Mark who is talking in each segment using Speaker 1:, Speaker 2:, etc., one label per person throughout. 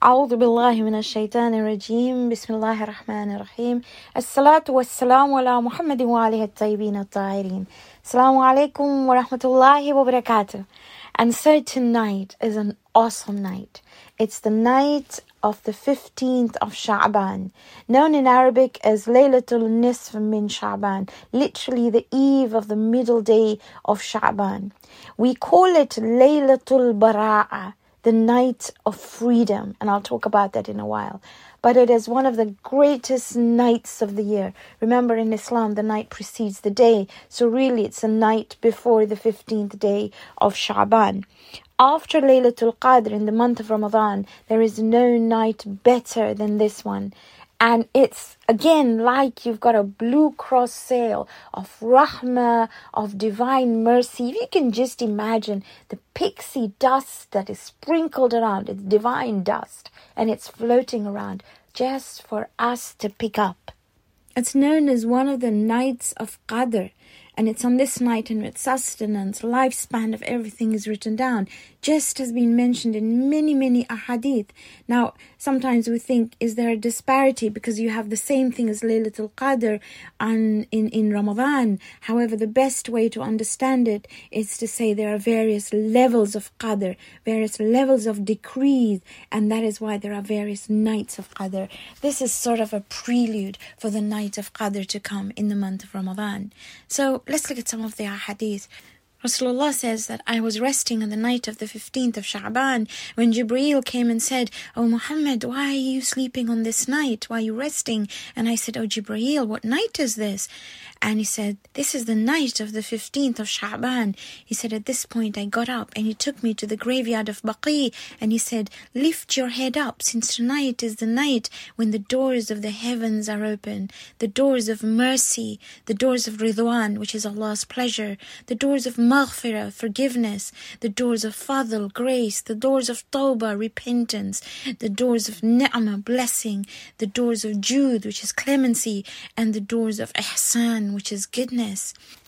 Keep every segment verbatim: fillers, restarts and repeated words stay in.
Speaker 1: أعوذ بالله من الشيطان الرجيم بسم الله الرحمن الرحيم الصلاة والسلام على محمد وآله الطيبين الطاهرين Assalamu alaikum wa rahmatullahi wa barakatuh. And so tonight is an awesome night. It's the night of the fifteenth of Sha'ban, known in Arabic as Laylatul Nisf min Sha'ban, literally the eve of the middle day of Sha'ban. We call it Laylatul Bara'a, the night of freedom, and I'll talk about that in a while. But it is one of the greatest nights of the year. Remember, in Islam, the night precedes the day, so really it's a night before the fifteenth day of Sha'ban. After Laylatul Qadr in the month of Ramadan, there is no night better than this one. And it's, again, like you've got a blue cross sail of rahmah, of divine mercy. If you can just imagine the pixie dust that is sprinkled around, it's divine dust, and it's floating around just for us to pick up. It's known as one of the nights of Qadr. And it's on this night in which sustenance, lifespan of everything is written down, just has been mentioned in many, many ahadith. Now, sometimes we think, is there a disparity because you have the same thing as Laylatul Qadr on, in, in Ramadan? However, the best way to understand it is to say there are various levels of Qadr, various levels of decrees, and that is why there are various nights of Qadr. This is sort of a prelude for the night of Qadr to come in the month of Ramadan. So, let's look at some of the hadith. Rasulullah says that I was resting on the night of the fifteenth of Sha'ban when Jibreel came and said, "Oh Muhammad, why are you sleeping on this night? Why are you resting?" And I said, "Oh Jibreel, what night is this?" And he said, "This is the night of the fifteenth of Sha'ban." He said, at this point I got up and he took me to the graveyard of Baqi and he said, "Lift your head up, since tonight is the night when the doors of the heavens are open, the doors of mercy, the doors of Ridwan, which is Allah's pleasure, the doors of maghfirah, forgiveness, the doors of fadl, grace, the doors of tawbah, repentance, the doors of ni'mah, blessing, the doors of jud, which is clemency, and the doors of ihsan, which is goodness.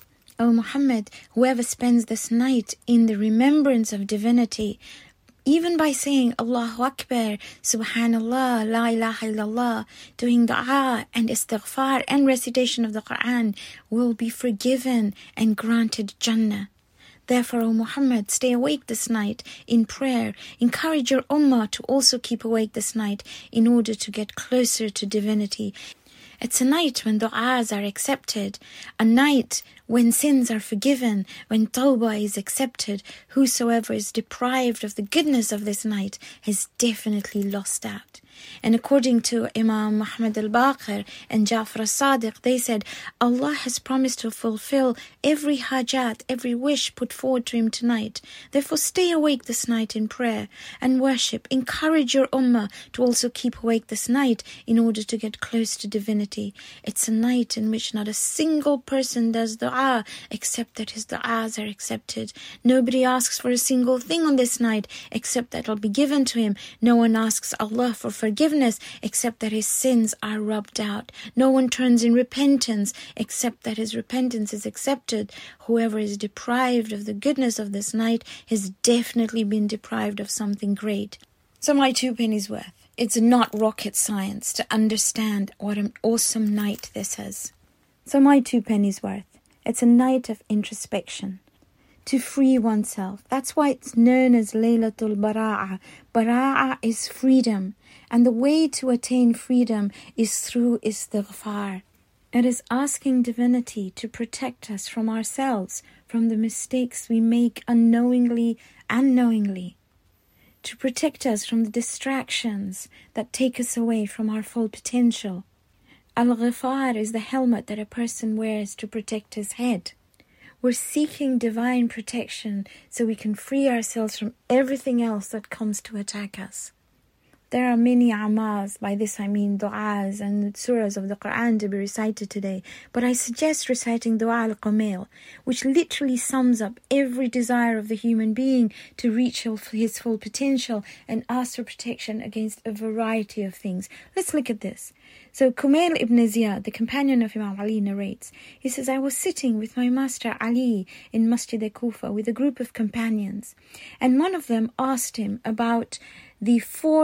Speaker 1: O Muhammad, whoever spends this night in the remembrance of divinity, even by saying Allahu Akbar, Subhanallah, La ilaha illallah, doing dua and istighfar and recitation of the Quran, will be forgiven and granted Jannah. Therefore, O Muhammad, stay awake this night in prayer. Encourage your ummah to also keep awake this night in order to get closer to divinity. It's a night when du'as are accepted, a night when sins are forgiven, when tawbah is accepted. Whosoever is deprived of the goodness of this night has definitely lost out. And according to Imam Muhammad al-Baqir and Ja'far al-Sadiq, they said, Allah has promised to fulfill every hajat, every wish put forward to him tonight. Therefore stay awake this night in prayer and worship. Encourage your ummah to also keep awake this night in order to get close to divinity. It's a night in which not a single person does dua except that his du'as are accepted. Nobody asks for a single thing on this night except that it'll be given to him. No one asks Allah for forgiveness except that his sins are rubbed out. No one turns in repentance except that his repentance is accepted. Whoever is deprived of the goodness of this night has definitely been deprived of something great. So my two pennies worth. It's not rocket science to understand what an awesome night this is. So my two pennies worth. It's a night of introspection, to free oneself. That's why it's known as Laylatul Bara'a. Bara'a is freedom. And the way to attain freedom is through istighfar. It is asking divinity to protect us from ourselves, from the mistakes we make unknowingly and knowingly. To protect us from the distractions that take us away from our full potential. Al-Ghifar is the helmet that a person wears to protect his head. We're seeking divine protection so we can free ourselves from everything else that comes to attack us. There are many amals, by this I mean du'as and surahs of the Quran to be recited today, but I suggest reciting Dua al-Qamail, which literally sums up every desire of the human being to reach his full potential and ask for protection against a variety of things. Let's look at this. So Kumail ibn Ziyad, the companion of Imam Ali, narrates. He says, I was sitting with my master Ali in Masjid Kufa with a group of companions, and one of them asked him about the fourth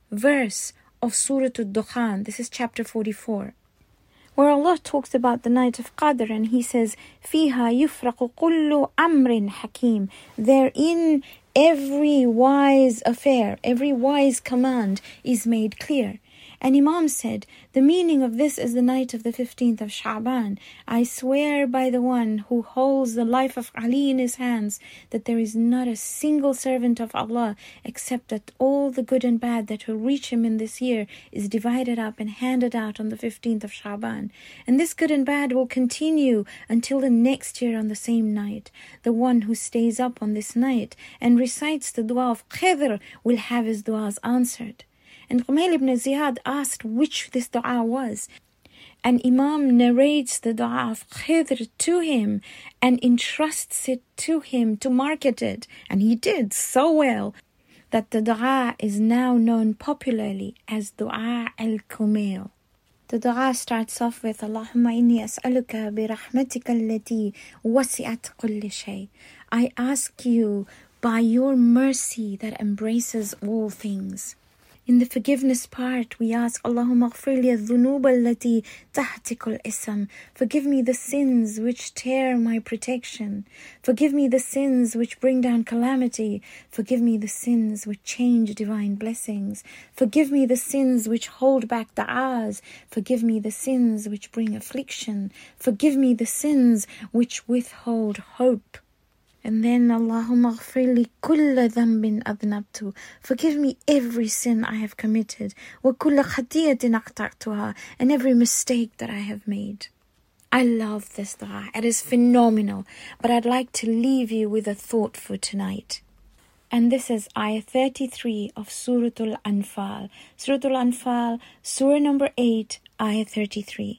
Speaker 1: verse of Surah Al-Dukhan. This is chapter forty-four, where Allah talks about the night of Qadr, and He says, فِيهَا يُفْرَقُ كُلُّ أَمْرٍ حَكِيمٍ. Therein every wise affair, every wise command is made clear. And Imam said, the meaning of this is the night of the fifteenth of Sha'ban. I swear by the one who holds the life of Ali in his hands, that there is not a single servant of Allah except that all the good and bad that will reach him in this year is divided up and handed out on the fifteenth of Sha'ban. And this good and bad will continue until the next year on the same night. The one who stays up on this night and recites the dua of Khidr will have his duas answered. And Ghumayl ibn Ziyad asked which this dua was. And Imam narrates the dua of Khidr to him and entrusts it to him to market it. And he did so well that the dua is now known popularly as Dua al-Kumail. The dua starts off with Allahumma inni as'aluka bi rahmatika allati wasi'at kulli shay. I ask you by your mercy that embraces all things. In the forgiveness part, we ask, Allahumma ghfir li adh-dhunub allati tahtikul ism. Forgive me the sins which tear my protection. Forgive me the sins which bring down calamity. Forgive me the sins which change divine blessings. Forgive me the sins which hold back da'as. Forgive me the sins which bring affliction. Forgive me the sins which withhold hope. And then, Allahumma ghfir li kulla dhanbin adnabtu. Forgive me every sin I have committed. Wa kulla khatiyatin aqta'tuha. And every mistake that I have made. I love this dua. It is phenomenal. But I'd like to leave you with a thought for tonight. And this is ayah thirty-three of Surah Al-Anfal. Surah Al-Anfal, Surah number eight, ayah thirty-three.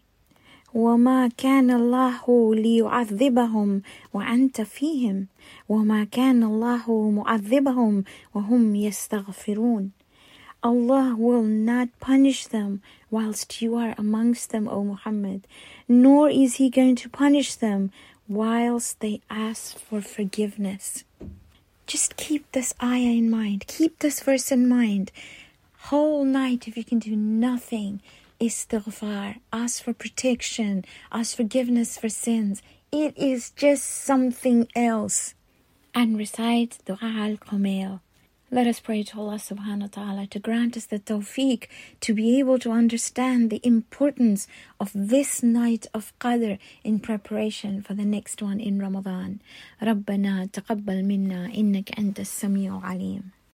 Speaker 1: وَمَا كَانَ اللَّهُ لِيُعَذِّبَهُمْ وَأَنْتَ فِيهِمْ وَمَا كَانَ اللَّهُ مُعَذِّبَهُمْ وَهُمْ يَسْتَغْفِرُونَ. Allah will not punish them whilst you are amongst them, O Muhammad, nor is He going to punish them whilst they ask for forgiveness. Just keep this ayah in mind. Keep this verse in mind. Whole night, if you can do nothing, istighfar, ask for protection, ask forgiveness for sins. It is just something else. And recite Dua al-Kumail. Let us pray to Allah subhanahu wa ta'ala to grant us the tawfiq to be able to understand the importance of this night of Qadr in preparation for the next one in Ramadan. ربنا تقبل منا إنك أنت السميع العليم.